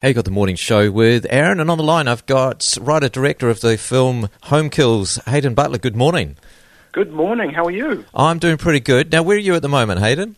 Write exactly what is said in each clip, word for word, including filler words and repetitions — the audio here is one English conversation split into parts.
Hey, you got the morning show with Aaron, and on the line I've got writer-director of the film Home Kills, Hayden Butler. Good morning. Good morning, how are you? I'm doing pretty good. Now, where are you at the moment, Hayden?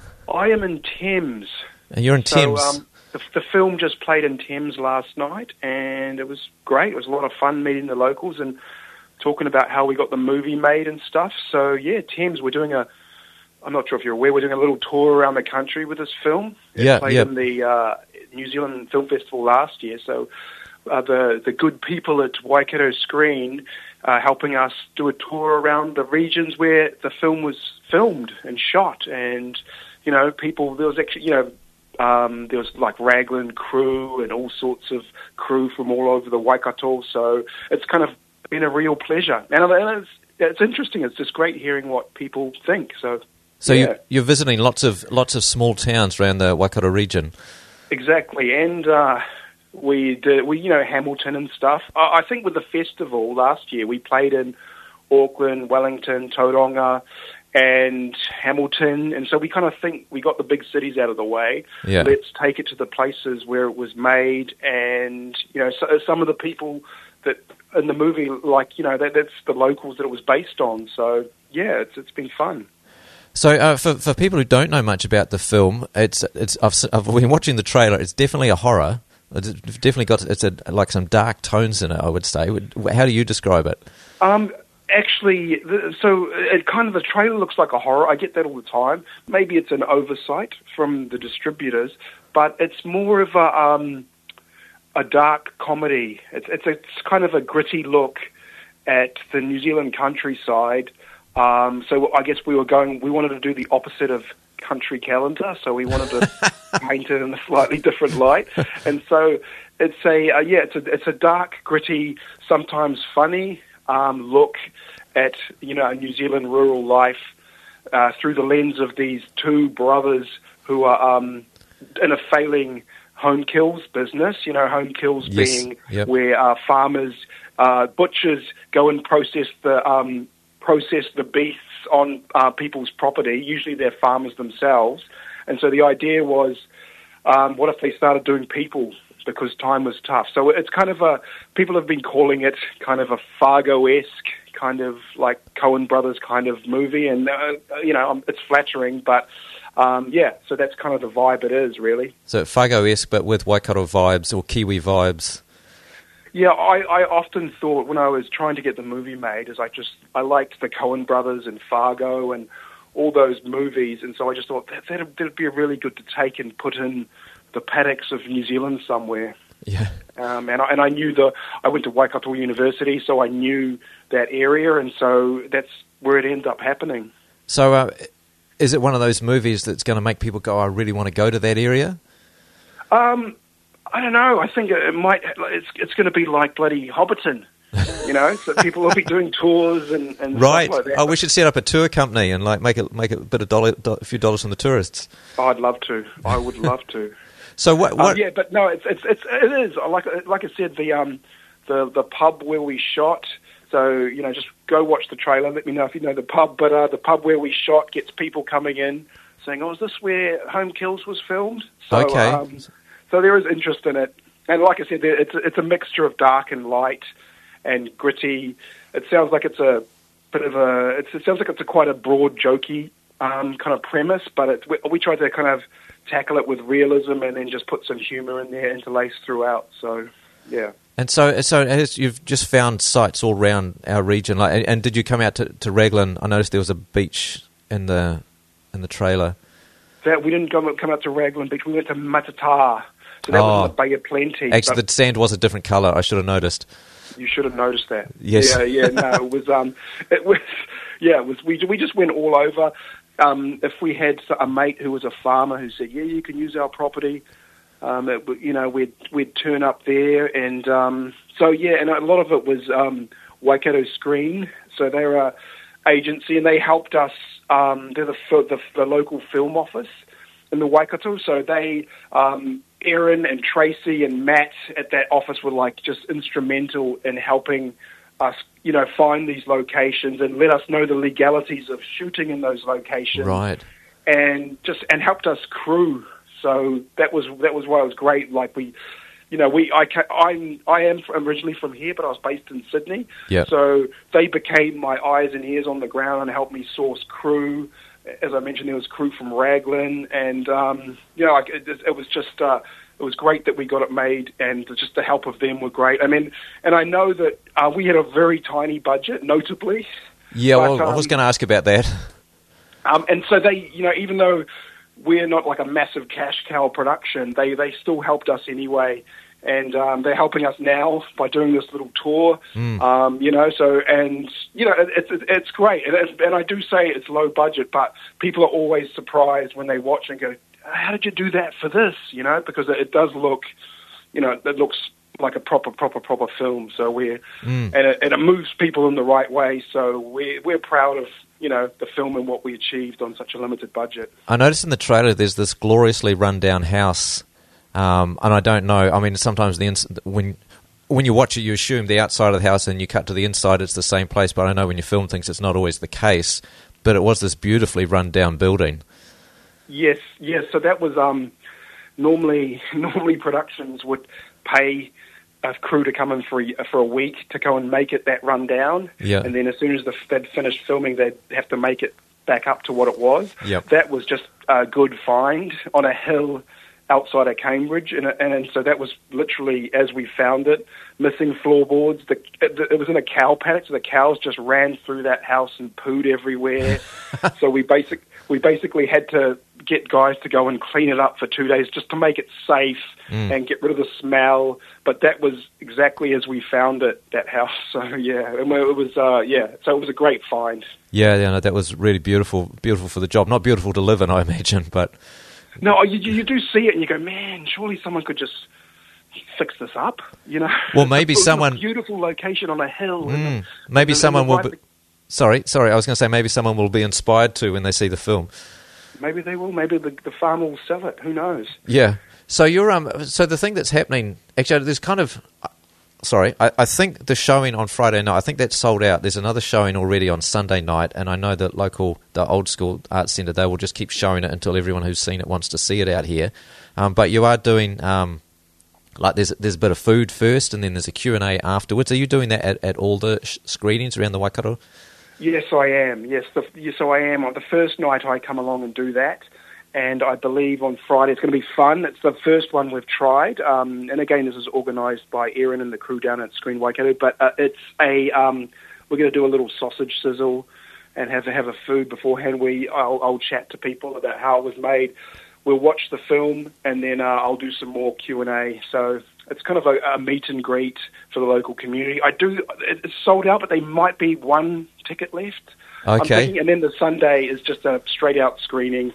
I am in Thames. And you're in Thames? So, um, the, the film just played in Thames last night, and it was great. It was a lot of fun meeting the locals and talking about how we got the movie made and stuff. So, yeah, Thames, we're doing a... I'm not sure if you're aware, we're doing a little tour around the country with this film. It yeah, played yeah. in the uh, New Zealand Film Festival last year. So uh, the the good people at Waikato Screen are helping us do a tour around the regions where the film was filmed and shot. And, you know, people, there was actually, you know, um, there was like Raglan crew and all sorts of crew from all over the Waikato. So it's kind of been a real pleasure. And it's, it's interesting. It's just great hearing what people think. So... So yeah. you, you're visiting lots of lots of small towns around the Waikato region. Exactly, and uh, we did, we you know Hamilton and stuff. I, I think with the festival last year, we played in Auckland, Wellington, Tauranga, and Hamilton, and so we kind of think we got the big cities out of the way. Yeah. Let's take it to the places where it was made, and you know so, some of the people that in the movie, like you know that that's the locals that it was based on. So yeah, it's it's been fun. So, uh, for for people who don't know much about the film, it's it's I've, I've been watching the trailer. It's definitely a horror. It's definitely got it's a, like some dark tones in it, I would say. How do you describe it? Um, actually, the, so it kind of the trailer looks like a horror. I get that all the time. Maybe it's an oversight from the distributors, but it's more of a um, a dark comedy. It's it's it's kind of a gritty look at the New Zealand countryside. Um, so I guess we were going, we wanted to do the opposite of Country Calendar, so we wanted to paint it in a slightly different light. And so it's a, uh, yeah, it's a, it's a dark, gritty, sometimes funny um, look at, you know, New Zealand rural life uh, through the lens of these two brothers who are um, in a failing home kills business, you know, home kills yes. being yep. where uh, farmers, uh, butchers go and process the... Um, process the beasts on uh, people's property. Usually they're farmers themselves. And so the idea was, um, what if they started doing people because time was tough? So it's kind of a, people have been calling it kind of a Fargo-esque, kind of like Coen Brothers kind of movie. And, uh, you know, it's flattering, but um, yeah, so that's kind of the vibe it is, really. So Fargo-esque, but with Waikato vibes or Kiwi vibes. Yeah, I, I often thought when I was trying to get the movie made, is I just I liked the Coen Brothers and Fargo and all those movies, and so I just thought that that'd, that'd be really good to take and put in the paddocks of New Zealand somewhere. Yeah. Um, and I, and I knew the I went to Waikato University, so I knew that area, and so that's where it ended up happening. So, uh, is it one of those movies that's going to make people go, "I really want to go to that area"? Um. I don't know. I think it might. It's it's going to be like bloody Hobbiton, you know. So people will be doing tours and, and right. stuff like that. Oh, we should set up a tour company and like make it make it a bit of dollar, do, a few dollars from the tourists. Oh, I'd love to. I would love to. So what? what um, yeah, but no, it's it's it's it is like like I said, the um the the pub where we shot. So you know, just go watch the trailer. Let me know if you know the pub. But uh, the pub where we shot gets people coming in saying, "Oh, is this where Home Kills was filmed?" So, okay. Um, So there is interest in it. And like I said, it's, it's a mixture of dark and light and gritty. It sounds like it's a bit of a, it's, it sounds like it's a quite a broad, jokey um, kind of premise, but it's, we, we tried to kind of tackle it with realism and then just put some humor in there interlaced throughout. So, yeah. And so, so as you've just found sites all around our region, like, and, and did you come out to, to Raglan? I noticed there was a beach in the in the trailer. That we didn't go, come out to Raglan Beach. We went to Matata. So that oh. was in the Bay of Plenty. Actually, the sand was a different colour. I should have noticed. You should have noticed that. Yes. Yeah, yeah. No, it was. Um, it was. Yeah, it was. We we just went all over. Um, if we had a mate who was a farmer who said, "Yeah, you can use our property," um, it, you know, we'd we'd turn up there, and um, so yeah, and a lot of it was um, Waikato Screen. So they're a agency, and they helped us. Um, they're the, the the local film office in the Waikato, so they. Um, Aaron and Tracy and Matt at that office were like just instrumental in helping us, you know, find these locations and let us know the legalities of shooting in those locations. Right. And just and helped us crew. So that was that was why it was great. Like we you know, we I ca- I'm I am originally from here, but I was based in Sydney. Yeah. So they became my eyes and ears on the ground and helped me source crew. As I mentioned, there was crew from Raglan, and um, you know, like, it, it was just uh, it was great that we got it made, and just the help of them were great. I mean, and I know that uh, we had a very tiny budget, notably. Yeah, but, well, I was um, going to ask about that. Um, and so they, you know, even though we're not like a massive cash cow production, they, they still helped us anyway. And um, they're helping us now by doing this little tour, Mm. um, you know, so, and, you know, it, it's it's great. And, it's, and I do say it's low budget, but people are always surprised when they watch and go, how did you do that for this, you know, because it, it does look, you know, it looks like a proper, proper, proper film. So we're, Mm. and, it, and it moves people in the right way. So we're, we're proud of, you know, the film and what we achieved on such a limited budget. I noticed in the trailer there's this gloriously run-down house, um, and I don't know, I mean, sometimes the ins- when when you watch it, you assume the outside of the house and you cut to the inside, it's the same place, but I know when you film things, it's not always the case, but it was this beautifully run-down building. Yes, yes. So that was um, normally normally productions would pay a crew to come in for a, for a week to go and make it that run down, Yeah. and then as soon as the, they'd finished filming, they'd have to make it back up to what it was. Yep. That was just a good find on a hill outside of Cambridge, and, and, and so that was literally as we found it, missing floorboards. The, it, it was in a cow paddock, so the cows just ran through that house and pooed everywhere. So we basic we basically had to get guys to go and clean it up for two days just to make it safe Mm. and get rid of the smell. But that was exactly as we found it, that house. So yeah, and it was uh, yeah, so it was a great find. Yeah, yeah, no, that was really beautiful, beautiful for the job. Not beautiful to live in, I imagine, but No, you, you do see it and you go, man, surely someone could just fix this up, you know? Well, maybe It was someone- a beautiful location on a hill. Mm, and- maybe and- someone and will right be... Sorry, sorry, I was going to say maybe someone will be inspired to when they see the film. Maybe they will. Maybe the, the farm will sell it. Who knows? Yeah. So you're um. So the thing that's happening, actually, there's kind of. Sorry, I, I think the showing on Friday night, I think that's sold out. There's another showing already on Sunday night, and I know that local, the Old School Arts Centre, they will just keep showing it until everyone who's seen it wants to see it out here. Um, but you are doing um, like there's there's a bit of food first, and then there's a Q and A afterwards. Are you doing that at, at all the sh- screenings around the Waikato? Yes, I am. Yes, the, yes, I am. On the first night, I come along and do that, and I believe on Friday it's going to be fun. It's the first one we've tried, um, and again, this is organised by Erin and the crew down at Screen Waikato. But uh, it's a um, we're going to do a little sausage sizzle and have have a food beforehand. We I'll, I'll chat to people about how it was made. We'll watch the film, and then uh, I'll do some more Q and A. So it's kind of a, a meet and greet for the local community. I do. It's sold out, but there might be one ticket left. I'm Okay. thinking, and then the Sunday is just a straight out screening,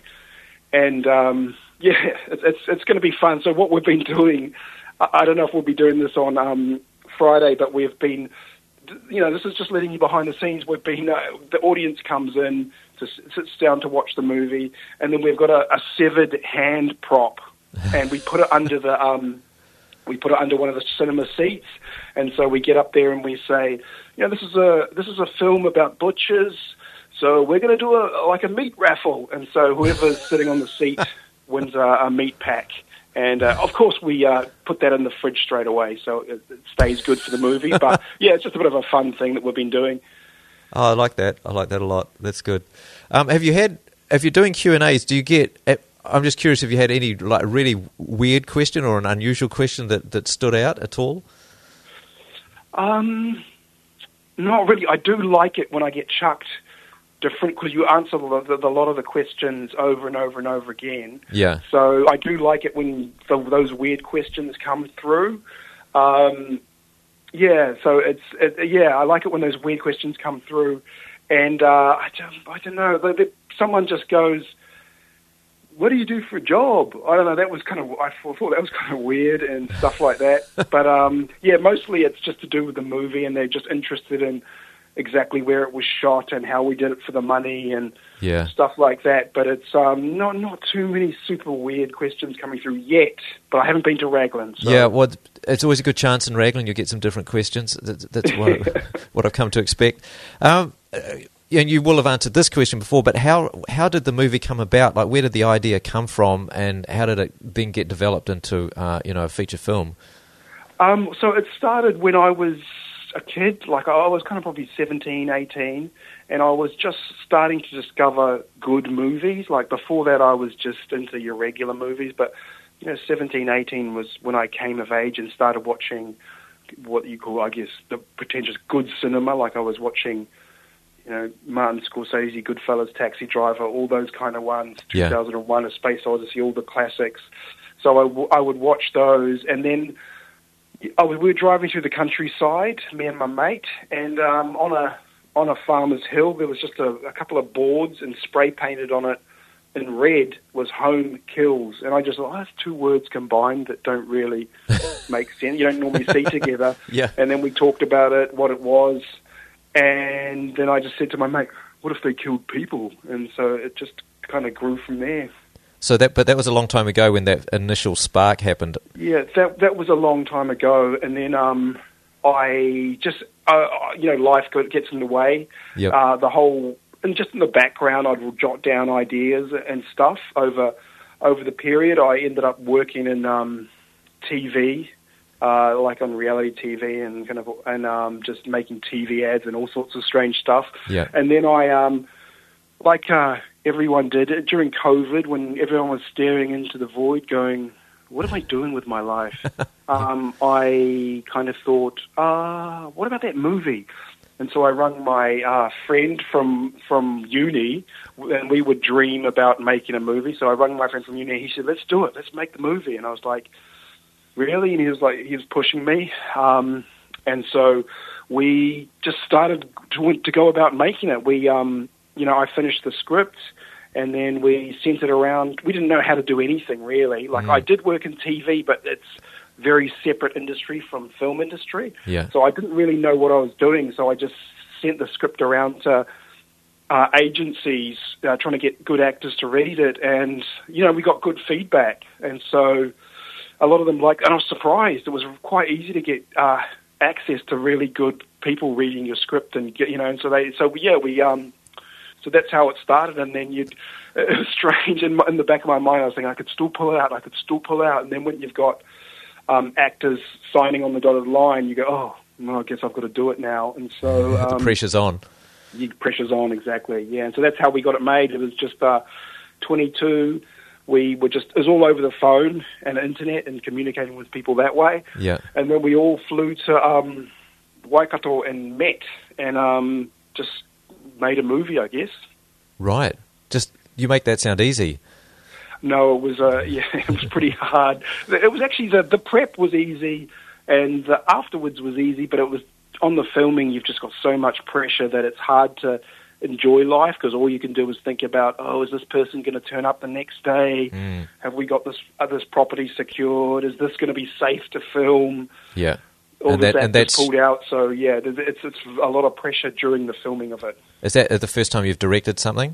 and um, yeah, it's it's, it's going to be fun. So what we've been doing, I, I don't know if we'll be doing this on um, Friday, but we've been, you know, this is just letting you behind the scenes. We've been uh, the audience comes in, to, sits down to watch the movie, and then we've got a, a severed hand prop, and we put it under the. Um, We put it under one of the cinema seats, and so we get up there and we say, you know, this is a this is a film about butchers, so we're going to do a like a meat raffle, and so whoever's sitting on the seat wins a, a meat pack, and uh, of course we uh, put that in the fridge straight away, so it, it stays good for the movie. But yeah, it's just a bit of a fun thing that we've been doing. Oh, I like that. I like that a lot. That's good. Um, have you had? If you're doing Q and A's, do you get? I'm just curious if you had any like really weird question or an unusual question that, that stood out at all. Um, not really. I do like it when I get chucked different because you answer the, the, the lot of the questions over and over and over again. Yeah. So I do like it when the, those weird questions come through. Um, yeah. So it's it, yeah. I like it when those weird questions come through, and uh, I don't I don't know. The, the, someone just goes, what do you do for a job? I don't know. That was kind of, I thought that was kind of weird and stuff like that. But um, yeah, mostly it's just to do with the movie, and they're just interested in exactly where it was shot and how we did it for the money and Yeah. stuff like that. But it's um, not not too many super weird questions coming through yet. But I haven't been to Raglan. So. Yeah, well, it's always a good chance in Raglan. You get some different questions. That, that's what, what I've come to expect. Um, and you will have answered this question before, but how how did the movie come about? Like, where did the idea come from, and how did it then get developed into uh, you know a feature film? Um, so it started when I was a kid, like I was kind of probably seventeen, eighteen, and I was just starting to discover good movies. Like before that, I was just into your regular movies, but you know, seventeen, eighteen was when I came of age and started watching what you call, I guess, the pretentious good cinema. Like I was watching, you know, Martin Scorsese, Goodfellas, Taxi Driver, all those kind of ones, Yeah. two thousand one, A Space Odyssey, all the classics. So I, w- I would watch those, and then I was, we were driving through the countryside, me and my mate, and um, on a on a farmer's hill, there was just a, a couple of boards, and spray painted on it in red was "Home Kills," and I just thought, oh, that's two words combined that don't really make sense. You don't normally see together. Yeah. And then we talked about it, what it was, and then I just said to my mate, "What if they killed people?" And so it just kind of grew from there. So that, but that was a long time ago when that initial spark happened. Yeah, that that was a long time ago, and then um, I just, uh, you know, life got, gets in the way. Yep. Uh, the whole, and just in the background, I'd jot down ideas and stuff over over the period. I ended up working in um, T V, uh, like on reality T V, and kind of, and um, just making T V ads and all sorts of strange stuff. Yeah. And then I, um, like uh, everyone did during COVID, when everyone was staring into the void, going, "What am I doing with my life?" um, I kind of thought, uh, what about that movie? And so I rang my uh, friend from from uni, and we would dream about making a movie. So I rang my friend from uni. He said, "Let's do it. Let's make the movie." And I was like, "Really?" And he was like, he was pushing me. Um, and so we just started to to go about making it. We, um, you know, I finished the script, and then we sent it around. We didn't know how to do anything really. Like mm. I did work in T V, but it's very separate industry from film industry. Yeah. So I didn't really know what I was doing. So I just sent the script around to uh, agencies uh, trying to get good actors to read it. And, you know, we got good feedback. And so a lot of them like, and I was surprised. It was quite easy to get uh, access to really good people reading your script and get, you know, and so they, so yeah, we, um, so that's how it started. And then you'd, it was strange in, my, in the back of my mind. I was thinking I could still pull it out. I could still pull it out. And then when you've got Um, actors signing on the dotted line, you go, oh, well, I guess I've got to do it now. And so um, the pressure's on. The pressure's on, exactly. Yeah, and so that's how we got it made. It was just uh, twenty-two. We were just, it was all over the phone and the internet and communicating with people that way. Yeah. And then we all flew to um, Waikato and met and um, just made a movie, I guess. Right. Just, you make that sound easy. No, it was uh, yeah, it was pretty hard. It was actually the the prep was easy, and the afterwards was easy. But it was on the filming. You've just got so much pressure that it's hard to enjoy life because all you can do is think about, oh, is this person going to turn up the next day? Mm. Have we got this uh, this property secured? Is this going to be safe to film? Yeah, all and, this that, and that's pulled out. So yeah, it's it's a lot of pressure during the filming of it. Is that the first time you've directed something?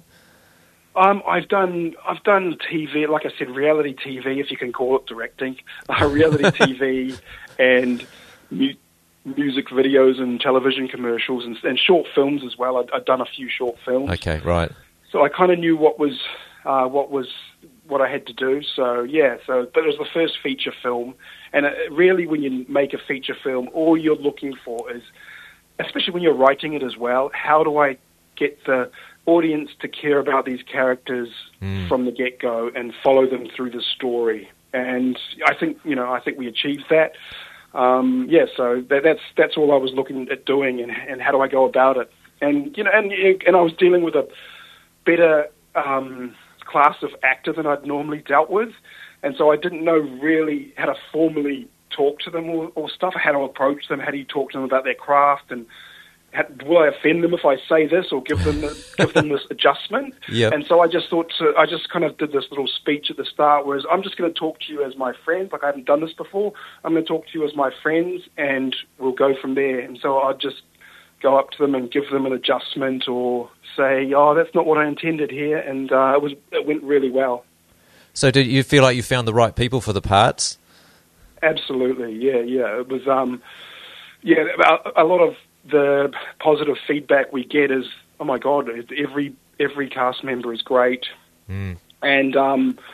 Um, I've done I've done T V, like I said, reality T V, if you can call it directing, uh, reality T V and mu- music videos and television commercials and, and short films as well. I'd, I'd done a few short films. Okay, right. So I kind of knew what was uh, what was what I had to do. So yeah, so but it was the first feature film, and it, really, when you make a feature film, all you're looking for is, especially when you're writing it as well, how do I get the audience to care about these characters mm. from the get-go and follow them through the story. And I think, you know, I think we achieved that. Um, yeah, so that, that's that's all I was looking at doing, and, and how do I go about it? And you know, and and I was dealing with a better um, class of actor than I'd normally dealt with, and so I didn't know really how to formally talk to them or, or stuff, how to approach them, how do you talk to them about their craft, and will I offend them if I say this or give them the, give them this adjustment? Yep. And so I just thought to, I just kind of did this little speech at the start, whereas I'm just going to talk to you as my friends, like I haven't done this before. I'm going to talk to you as my friends, and we'll go from there. And so I'd just go up to them and give them an adjustment or say, oh, that's not what I intended here, and uh, it was it went really well. So did you feel like you found the right people for the parts? Absolutely, yeah, yeah. It was, um, yeah, a, a lot of the positive feedback we get is, oh my God, every every cast member is great. Mm. And um,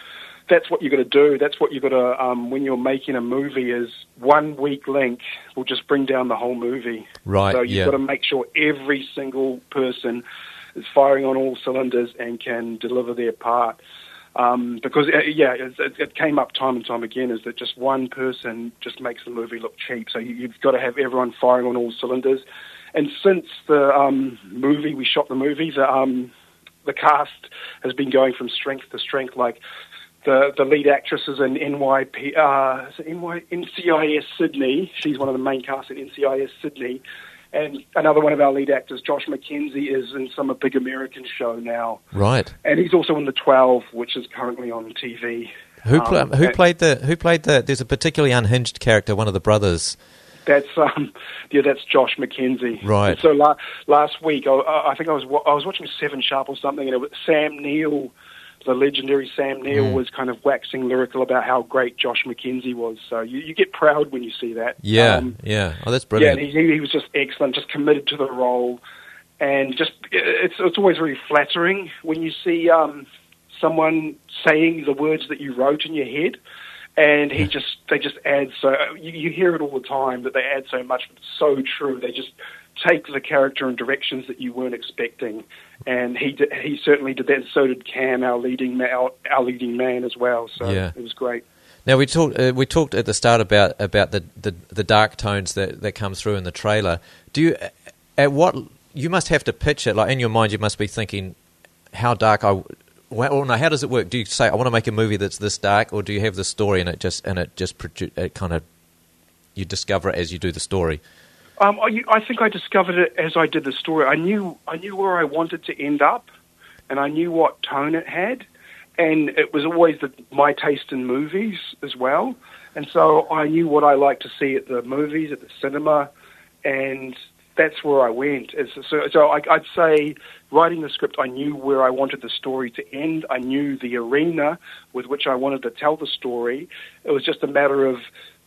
that's what you've got to do. That's what you've got to, um, when you're making a movie, is one weak link will just bring down the whole movie. Right, So you've yeah. got to make sure every single person is firing on all cylinders and can deliver their part. Um, because, uh, yeah, it, it came up time and time again, is that just one person just makes the movie look cheap. So you, you've got to have everyone firing on all cylinders. And since the um, movie, we shot the movie, the, um, the cast has been going from strength to strength. Like the the lead actress is in N Y P, uh, is it N Y, N C I S Sydney. She's one of the main cast in N C I S Sydney. And another one of our lead actors, Josh McKenzie, is in some big American show now. Right. And he's also in The twelve, which is currently on T V. Who pl- um, who and played the who played the? There's a particularly unhinged character, one of the brothers. That's um, yeah, that's Josh McKenzie. Right. And so la- last week, I, I think I was wa- I was watching Seven Sharp or something, and it was Sam Neill, the legendary Sam Neill, Mm. was kind of waxing lyrical about how great Josh McKenzie was. So you, you get proud when you see that. Yeah, Um, yeah. Oh, that's Yeah, brilliant. and he, he was just excellent, just committed to the role, and just it's it's always really flattering when you see um, someone saying the words that you wrote in your head, and he just they just add so you, you hear it all the time that they add so much, but it's so true. They just take the character in directions that you weren't expecting, and he did, he certainly did that. And so did Cam, our leading ma- our, our leading man as well. So Yeah. it was great. Now we talked uh, we talked at the start about about the, the, the dark tones that, that come through in the trailer. Do you at what you must have to pitch it, like in your mind you must be thinking how dark I well, or no, how does it work? Do you say I want to make a movie that's this dark, or do you have the story and it just and it just produ- it kind of you discover it as you do the story? Um, I, I think I discovered it as I did the story. I knew I knew where I wanted to end up, and I knew what tone it had, and it was always the, my taste in movies as well. And so I knew what I liked to see at the movies, at the cinema, and that's where I went. It's, so so I, I'd say writing the script, I knew where I wanted the story to end. I knew the arena with which I wanted to tell the story. It was just a matter of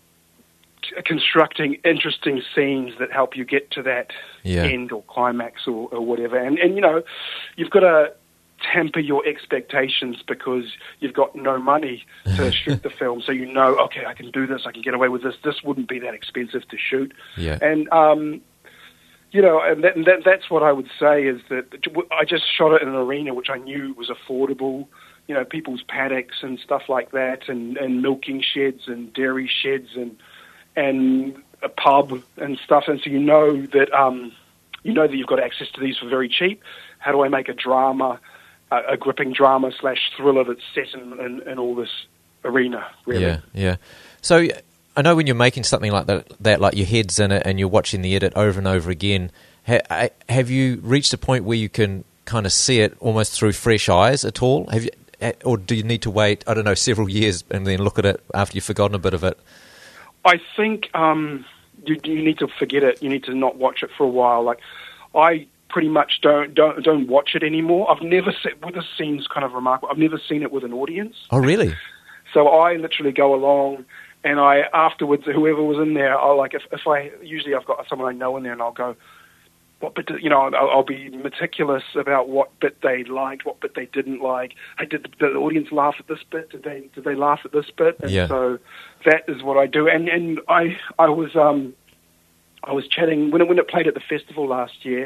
constructing interesting scenes that help you get to that Yeah. end or climax or, or whatever. And, and, you know, you've got to temper your expectations because you've got no money to shoot the film. So you know, okay, I can do this, I can get away with this. This wouldn't be that expensive to shoot. Yeah. And, um, you know, and that, that, that's what I would say is that I just shot it in an arena which I knew was affordable. You know, people's paddocks and stuff like that, and, and milking sheds and dairy sheds and and a pub and stuff. And so you know that um, you know that you've got access to these for very cheap. How do I make a drama, a, a gripping drama slash thriller that's set in, in, in all this arena? Really. Yeah, yeah. So I know when you're making something like that, that like your head's in it and you're watching the edit over and over again, ha- have you reached a point where you can kind of see it almost through fresh eyes at all? Have you, or do you need to wait, I don't know, several years and then look at it after you've forgotten a bit of it? I think um, you, you need to forget it. You need to not watch it for a while. Like I pretty much don't don't don't watch it anymore. I've never seen. Well, this seems kind of remarkable. I've never seen it with an audience. Oh, really? So I literally go along, and I afterwards, whoever was in there, I'll like if, if I usually I've got someone I know in there, and I'll go, what bit? Did, you know, I'll, I'll be meticulous about what bit they liked, what bit they didn't like. Hey, did the, did the audience laugh at this bit? Did they did they laugh at this bit? And Yeah. so that is what I do. And and I I was um I was chatting when it when it played at the festival last year.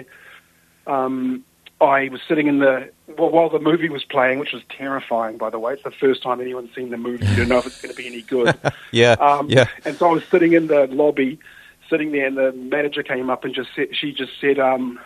Um, I was sitting in the well, while the movie was playing, which was terrifying, by the way. It's the first time anyone's seen the movie. You don't know if it's going to be any good. Yeah, Um, yeah. And so I was sitting in the lobby, sitting there, and the manager came up and just said, she just said, um,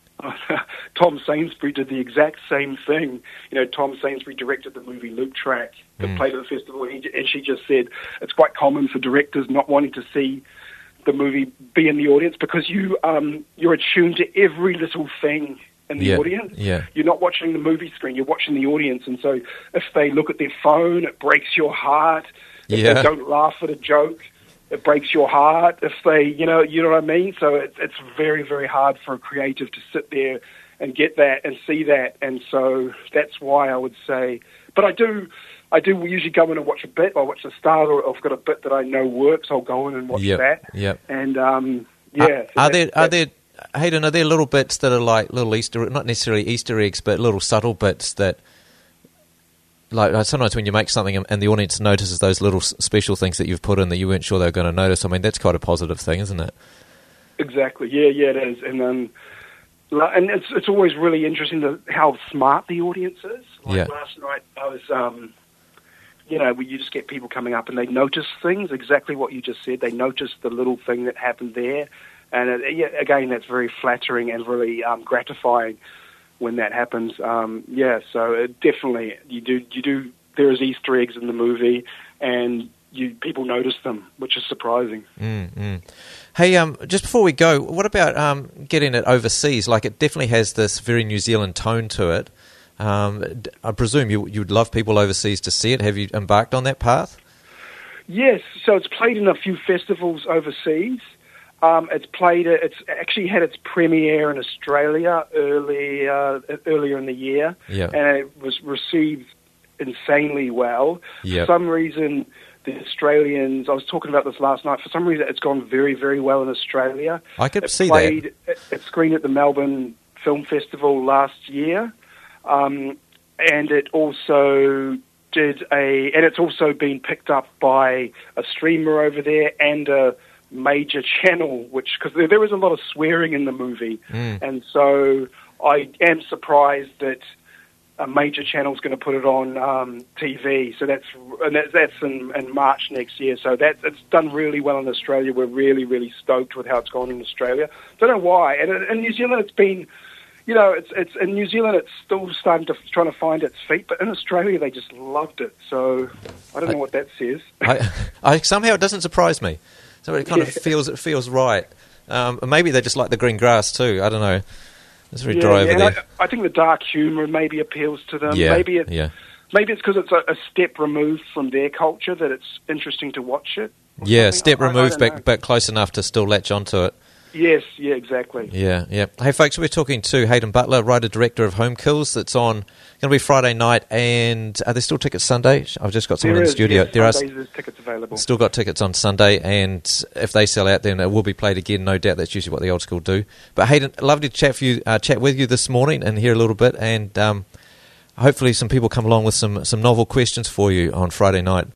Tom Sainsbury did the exact same thing. You know, Tom Sainsbury directed the movie Loop Track that Mm. played at the festival, and, he, and she just said it's quite common for directors not wanting to see the movie be in the audience because you um, you're attuned to every little thing in the Yeah, audience. yeah. You're not watching the movie screen, you're watching the audience. And so if they look at their phone, it breaks your heart. If Yeah. they don't laugh at a joke, it breaks your heart. If they, you know, you know what I mean? So it's, it's very, very hard for a creative to sit there and get that and see that. And so that's why I would say, but I do, I do usually go in and watch a bit. I watch the start, or I've got a bit that I know works. I'll go in and watch Yep, that. yep. And um, yeah. Are, so are that- there are that- there Hayden? Are there little bits that are like little Easter, not necessarily Easter eggs, but little subtle bits that like uh, sometimes when you make something and, and the audience notices those little s- special things that you've put in that you weren't sure they were going to notice, I mean, that's quite a positive thing, isn't it? Exactly. Yeah, yeah, it is. And um, la- and it's it's always really interesting to how smart the audience is. Like Yeah. last night, I was, um, you know, you just get people coming up and they notice things, exactly what you just said. They notice the little thing that happened there. And it, yeah, again, that's very flattering and really um, gratifying when that happens. Um, yeah, so it definitely, you do, you do, there's Easter eggs in the movie, and you people notice them, which is surprising. Mm, mm. Hey, um, just before we go, what about um, getting it overseas? Like, it definitely has this very New Zealand tone to it. Um, d- I presume you you'd love people overseas to see it. Have you embarked on that path? Yes, so it's played in a few festivals overseas. Um, it's played. It's actually had its premiere in Australia early uh, earlier in the year, Yeah. and it was received insanely well. Yep. For some reason, the Australians. I was talking about this last night. For some reason, it's gone very, very well in Australia. I could it see played, that. It, it screened at the Melbourne Film Festival last year, um, and it also did a. And it's also been picked up by a streamer over there and a major channel, which because there, there was a lot of swearing in the movie, Mm. and so I am surprised that a major channel is going to put it on um, T V. So that's and that's, that's in, in March next year. So that it's done really well in Australia. We're really really stoked with how it's gone in Australia. Don't know why. And in, in New Zealand, it's been. You know, it's it's in New Zealand. It's still starting to trying to find its feet, but in Australia they just loved it. So I don't know what that says. I, I somehow it doesn't surprise me. So it kind Yeah. of feels it feels right. Um, maybe they just like the green grass too. I don't know. It's very Yeah, dry yeah, over and there. I, I think the dark humour maybe appeals to them. Yeah, maybe it's yeah. maybe it's because it's a, a step removed from their culture that it's interesting to watch it. or Yeah, something. step I- I removed, don't know. but, but close enough to still latch onto it. Yes, yeah, exactly. Yeah, yeah. Hey, folks, we're talking to Hayden Butler, writer-director of Home Kills. That's on going to be Friday night, and are there still tickets Sunday? I've just got someone There in the is, studio. yes, there are Sundays there's tickets available. still got tickets on Sunday, and if they sell out, then it will be played again. No doubt, that's usually what the old school do. But Hayden, lovely to chat for you, uh, chat with you this morning, and hear a little bit, and um, hopefully some people come along with some some novel questions for you on Friday night.